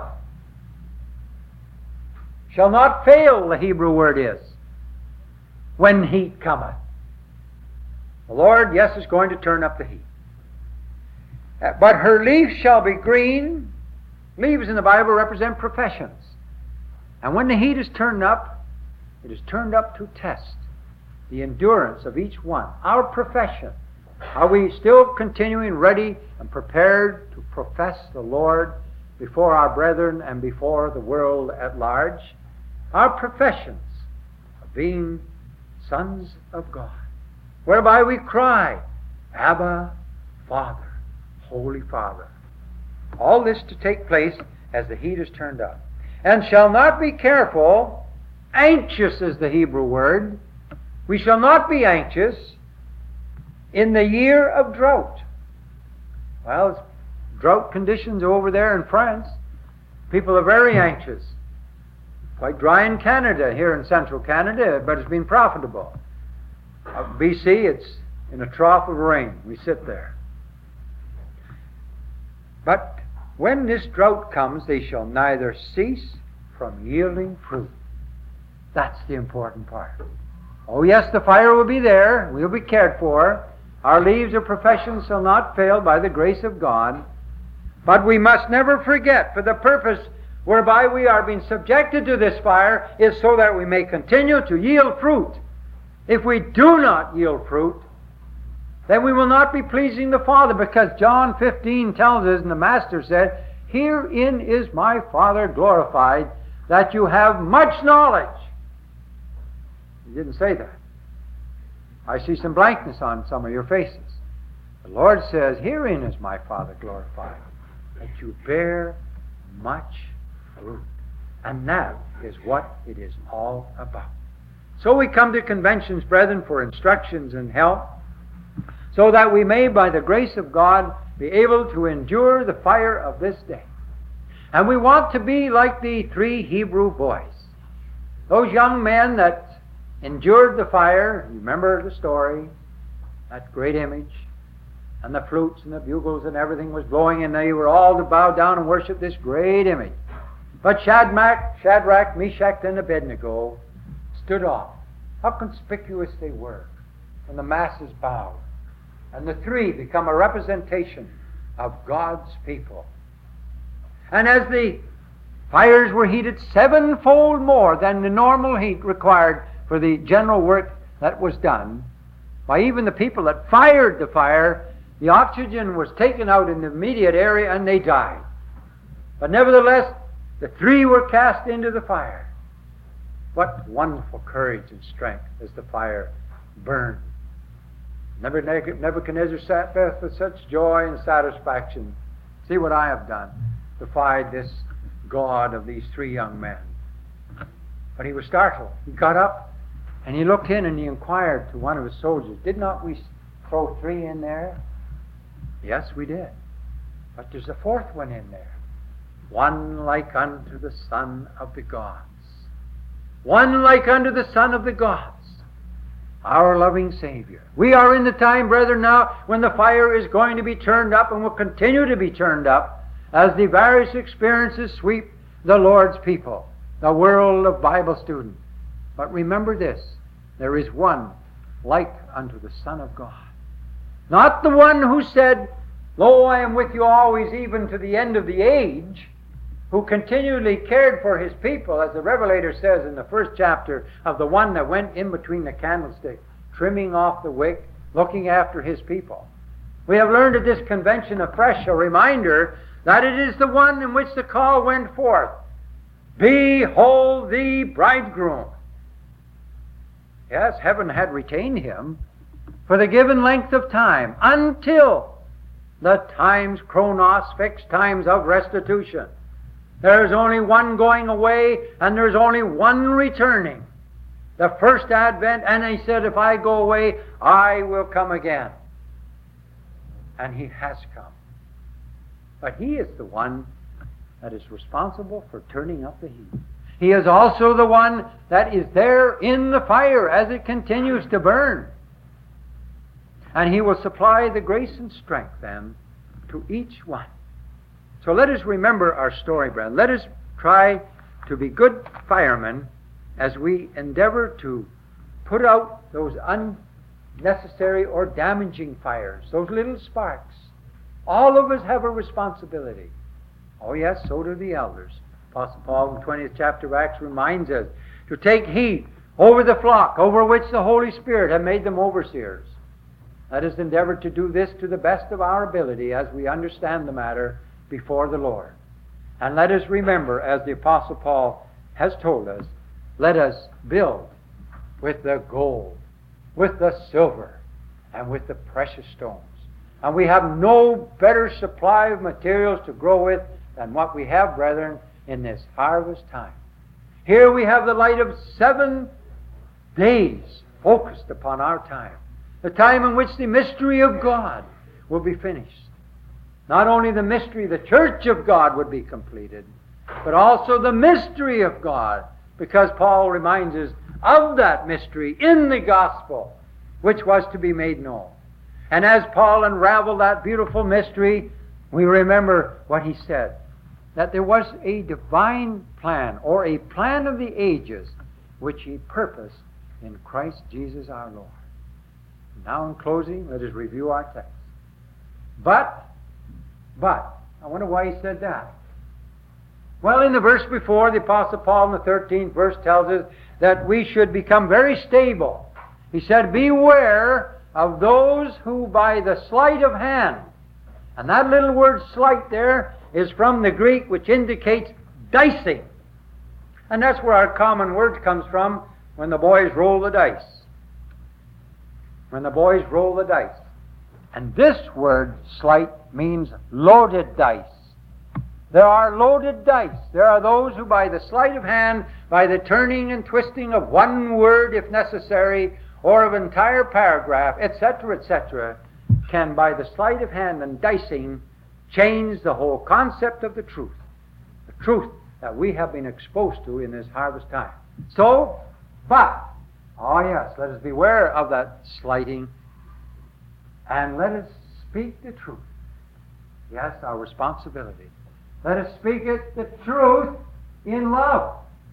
Shall not fail, the Hebrew word is, when heat cometh. The Lord, yes, is going to turn up the heat. But her leaf shall be green. Leaves in the Bible represent professions. And when the heat is turned up, it is turned up to test the endurance of each one. Our profession. Are we still continuing ready and prepared to profess the Lord before our brethren and before the world at large? Our professions of being sons of God, whereby we cry, Abba, Father, Holy Father. All this to take place as the heat is turned up. And shall not be careful, anxious is the Hebrew word. We shall not be anxious in the year of drought. Well, it's drought conditions over there in France. People are very anxious. Quite dry in Canada, here in central Canada, but it's been profitable. BC, it's in a trough of rain. We sit there. But when this drought comes, they shall neither cease from yielding fruit. That's the important part. Oh yes, the fire will be there. We'll be cared for. Our leaves or professions shall not fail by the grace of God. But we must never forget, for the purpose whereby we are being subjected to this fire is so that we may continue to yield fruit. If we do not yield fruit, then we will not be pleasing the Father, because John 15 tells us, and the Master said, Herein is my Father glorified, that you have much knowledge. He didn't say that. I see some blankness on some of your faces. The Lord says, Herein is my Father glorified, that you bear much fruit. And that is what it is all about. So we come to conventions, brethren, for instructions and help, so that we may, by the grace of God, be able to endure the fire of this day. And we want to be like the 3 Hebrew boys, those young men that endured the fire. You remember the story, that great image, and the flutes and the bugles and everything was blowing, and they were all to bow down and worship this great image. But Shadrach, Meshach, and Abednego stood off. How conspicuous they were when the masses bowed. And the 3 become a representation of God's people. And as the Fires were heated sevenfold more than the normal heat required for the general work that was done. By even the people that fired the fire, the oxygen was taken out in the immediate area and they died. But nevertheless, the three were cast into the fire. What wonderful courage and strength as the fire burned. Nebuchadnezzar sat there with such joy and satisfaction. See what I have done, defied this God of these three young men. But he was startled. He got up and he looked in and he inquired to one of his soldiers, "Did not we throw three in there?" "Yes, we did. But there's a fourth one in there. One like unto the Son of the gods. One like unto the Son of the gods. Our loving Savior." We are in the time, brethren, now when the fire is going to be turned up and will continue to be turned up as the various experiences sweep the Lord's people, the world of Bible students. But remember this, there is one like unto the Son of God. Not the one who said, "Lo, I am with you always, even to the end of the age," who continually cared for his people, as the Revelator says in the first chapter of the one that went in between the candlestick, trimming off the wick, looking after his people. We have learned at this convention afresh a reminder that it is the one in which the call went forth, "Behold the bridegroom." Yes, heaven had retained him for the given length of time, until the times, chronos, fixed times of restitution. There's only one going away, and there's only one returning. The first advent, and he said, "If I go away, I will come again." And he has come. But he is the one that is responsible for turning up the heat. He is also the one that is there in the fire as it continues to burn. And he will supply the grace and strength then to each one. So let us remember our story, brethren. Let us try to be good firemen as we endeavor to put out those unnecessary or damaging fires, those little sparks. All of us have a responsibility. Oh yes, so do the elders. Apostle Paul in the 20th chapter of Acts reminds us to take heed over the flock over which the Holy Spirit had made them overseers. Let us endeavor to do this to the best of our ability as we understand the matter before the Lord. And let us remember, as the Apostle Paul has told us, let us build with the gold, with the silver, and with the precious stones. And we have no better supply of materials to grow with than what we have, brethren, in this harvest time. Here we have the light of 7 days focused upon our time, the time in which the mystery of God will be finished. Not only the mystery, the church of God would be completed, but also the mystery of God, because Paul reminds us of that mystery in the gospel, which was to be made known. And as Paul unraveled that beautiful mystery, we remember what he said, that there was a divine plan, or a plan of the ages, which he purposed in Christ Jesus our Lord. Now in closing, let us review our text. But, I wonder why he said that. Well, in the verse before, the Apostle Paul in the 13th verse tells us that we should become very stable. He said, "Beware of those who by the sleight of hand," and that little word sleight there is from the Greek, which indicates dicing. And that's where our common word comes from, when the boys roll the dice. When the boys roll the dice. And this word, sleight, means loaded dice. There are loaded dice. There are those who by the sleight of hand, by the turning and twisting of one word if necessary, or of an entire paragraph, etc., can by the sleight of hand and dicing change the whole concept of the truth that we have been exposed to in this harvest time. So, oh yes, let us beware of that slighting, and let us speak the truth. Yes, our responsibility. Let us speak it, the truth, in love.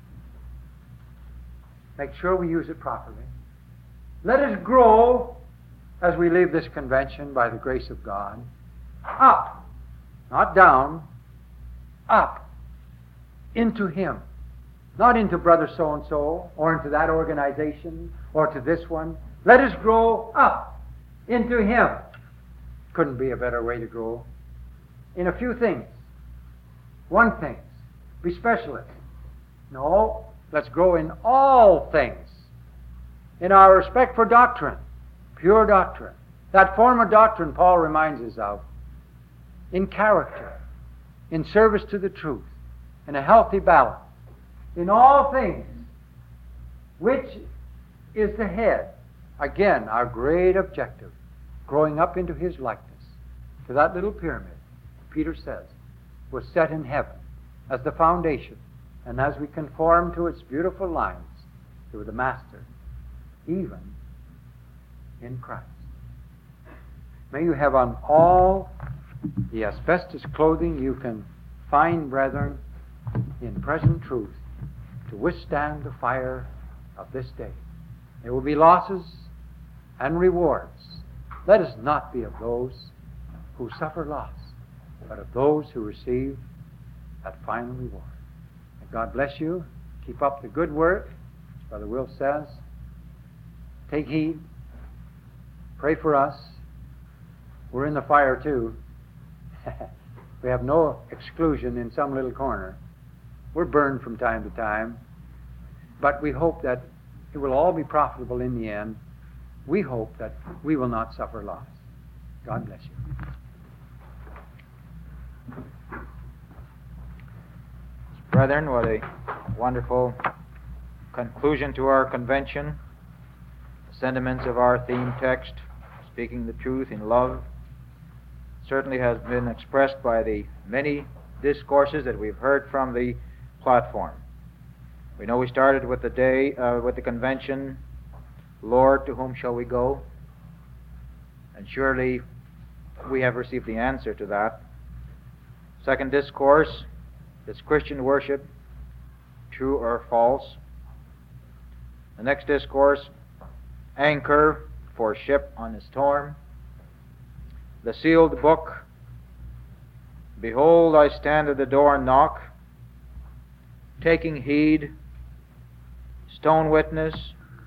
Make sure we use it properly. Let us grow, as we leave this convention by the grace of God, up, not down, up into Him. Not into brother so-and-so, or into that organization, or to this one. Let us grow up into Him. Couldn't be a better way to grow. In a few things. One thing. Be specialists. No, let's grow in all things. In our respect for doctrine, pure doctrine. That form of doctrine Paul reminds us of. In character, in service to the truth, in a healthy balance. In all things, which is the head. Again, our great objective, growing up into His likeness. To that little pyramid, Peter says, was set in heaven as the foundation, and as we conform to its beautiful lines, to the Master, even in Christ. May you have on all the asbestos clothing you can find, brethren, in present truth, to withstand the fire of this day. There will be losses and rewards. Let us not be of those who suffer loss, but of those who receive that final reward. And God bless you. Keep up the good work, as Brother Will says. Take heed. Pray for us. We're in the fire too. We have no exclusion in some little corner. We're burned from time to time. But we hope that it will all be profitable in the end. We hope that we will not suffer loss. God bless you. Brethren, what a wonderful conclusion to our convention. The sentiments of our theme text, speaking the truth in love, certainly has been expressed by the many discourses that we've heard from the platform. We know we started with the convention, Lord, to whom shall we go? And surely we have received the answer to that. Second discourse, is Christian worship true or false? The next discourse, anchor for ship on a storm. The sealed book, behold, I stand at the door and knock. Taking heed, stone witness,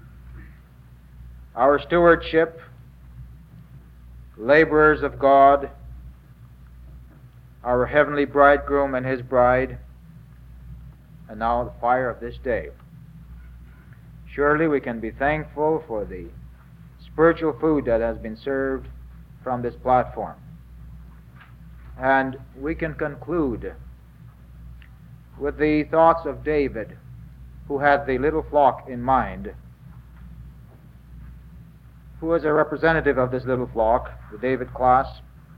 our stewardship, laborers of God, our heavenly bridegroom and His bride, and now the fire of this day. Surely we can be thankful for the spiritual food that has been served from this platform. And we can conclude with the thoughts of David, who had the little flock in mind, who was a representative of this little flock, the David class,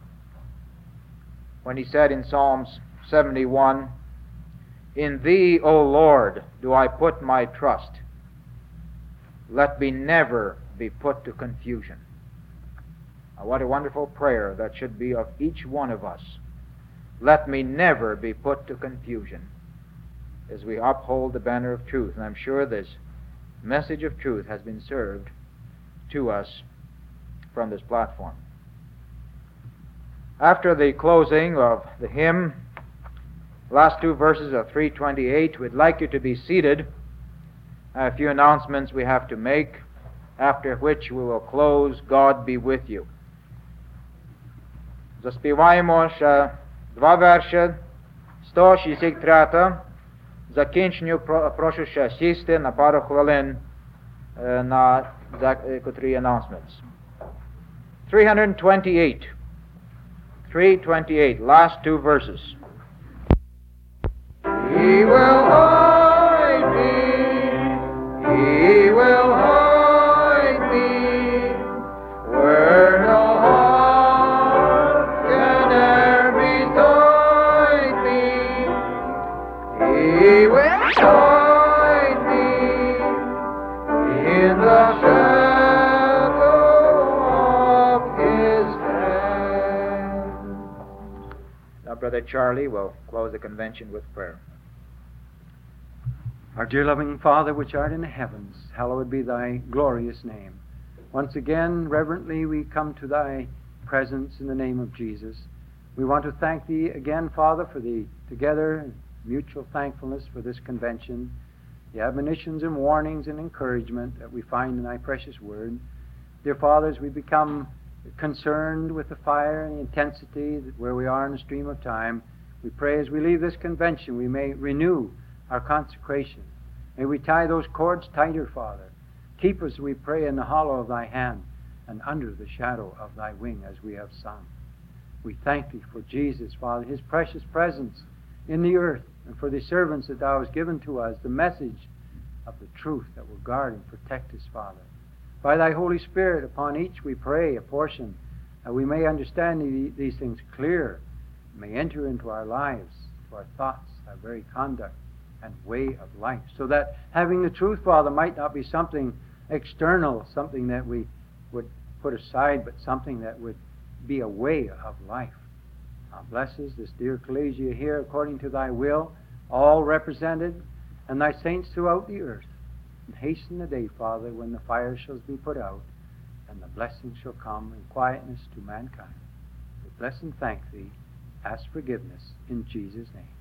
when he said in Psalms 71, In Thee, O Lord, do I put my trust. Let me never be put to confusion. Now, what a wonderful prayer that should be of each one of us. Let me never be put to confusion as we uphold the banner of truth. And I'm sure this message of truth has been served to us from this platform. After the closing of the hymn, last two verses of 328, we'd like you to be seated. A few announcements we have to make, after which we will close. God be with you. Заспіваємо ще два верші, 163. Закінченню прошу ще сісти на пару хвилин на котрі announcements. 328, last two verses. He will hide me, He will hide me, where no harm can e'er betide me. He will hide me in the shadow of His hand. Now, Brother Charlie will close the convention with prayer. Our dear loving Father, which art in the heavens, hallowed be Thy glorious name. Once again, reverently, we come to Thy presence in the name of Jesus. We want to thank Thee again, Father, for the together mutual thankfulness for this convention, the admonitions and warnings and encouragement that we find in thy precious word. Dear Father, as we become concerned with the fire and the intensity where we are in the stream of time, we pray as we leave this convention we may renew our consecration. May we tie those cords tighter, Father. Keep us, we pray, in the hollow of thy hand and under the shadow of thy wing as we have sung. We thank thee for Jesus, Father, his precious presence in the earth, and for the servants that thou hast given to us, the message of the truth that will guard and protect us, Father. By thy Holy Spirit, upon each we pray a portion, that we may understand these things clear, may enter into our lives, to our thoughts, our very conduct, and way of life, so that having the truth, Father, might not be something external, something that we would put aside, but something that would be a way of life. Now bless us, this dear ecclesia here, according to thy will, all represented, and thy saints throughout the earth. And hasten the day, Father, when the fire shall be put out, and the blessing shall come in quietness to mankind. We bless and thank thee. Ask forgiveness in Jesus' name.